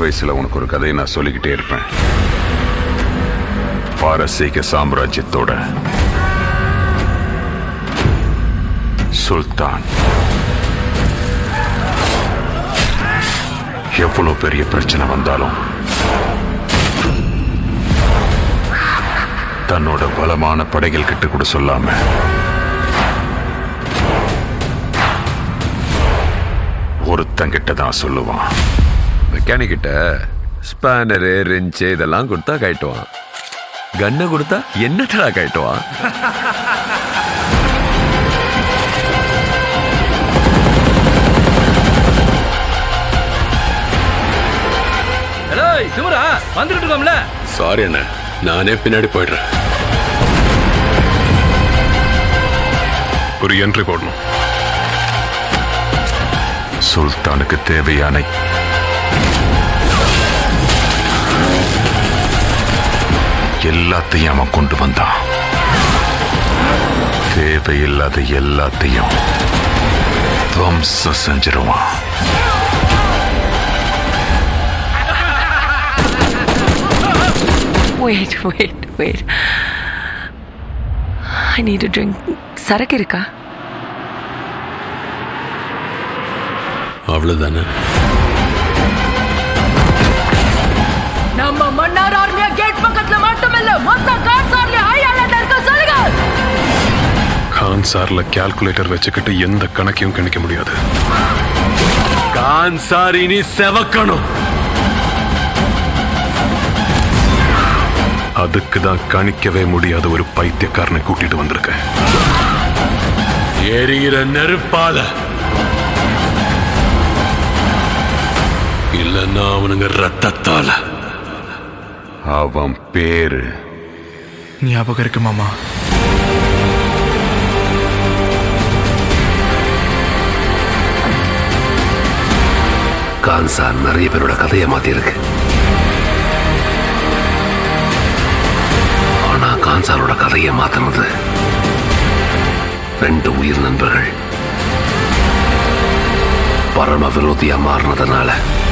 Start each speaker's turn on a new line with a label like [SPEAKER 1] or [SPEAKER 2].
[SPEAKER 1] வயசுல உனக்கு ஒரு கதையை நான் சொல்லிக்கிட்டே இருப்பேன். பாரசீக சாம்ராஜ்யத்தோட சுல்தான் எவ்வளவு பெரிய பிரச்சனை வந்தாலும் தன்னோட பலமான படைகள் கிட்ட கூட சொல்லாம ஒருத்தங்கிட்ட தான் சொல்லுவான்.
[SPEAKER 2] மெக்கானிக் கிட்ட ஸ்பேனரு ரெஞ்சு இதெல்லாம் கொடுத்தா கட்டுவான். கண்ணை கொடுத்தா என்னடா கட்டுவான்?
[SPEAKER 3] ஹலோ சிவரா, வந்துட்டு இருக்கோம்ல.
[SPEAKER 4] சாரி அண்ணா, நானே பின்னாடி போயிடுறேன்.
[SPEAKER 1] ஒரு என்ட்ரி போடணும். சுல்தானுக்கு தேவையான எல்லாத்தையும் அவன் கொண்டு வந்தான். தேவையில்லாத எல்லாத்தையும் துவம்சம் செஞ்சிருவான்.
[SPEAKER 5] Wait. I need a drink. சரக்கு இருக்கா?
[SPEAKER 4] அவ்வளவுதானே?
[SPEAKER 5] நம்ம மன்னார் ஆர்மியா கேட் பக்கத்துல மட்டுமில்ல, மொத்த கான்சார்ல ஹை அலர்ட் இருக்க சொல்லுங்க.
[SPEAKER 6] கான்சார்ல கால்குலேட்டர் வச்சுக்கிட்டு எந்த கணக்கையும் கணிக்க முடியாது.
[SPEAKER 4] கான்சார் இனி செவக்கணும்.
[SPEAKER 6] அதுக்கு தான் கணிக்கவே முடியாத ஒரு பைத்தியக்காரனை கூட்டிட்டு வந்திருக்கேன்.
[SPEAKER 4] எரிகிற நெருப்பால இல்லன்னா அவனுங்க ரத்தத்தால.
[SPEAKER 1] அவன் பேரு
[SPEAKER 7] ஞாபகம் இருக்கு மாமா.
[SPEAKER 4] கான்சார் நிறைய பேரோட கதையை மாத்தி இருக்கு. ஆனா கான்சாரோட கதையை மாத்தினது 2 உயிர் நண்பர்கள் பரம விரோதியா மாறினதுனால.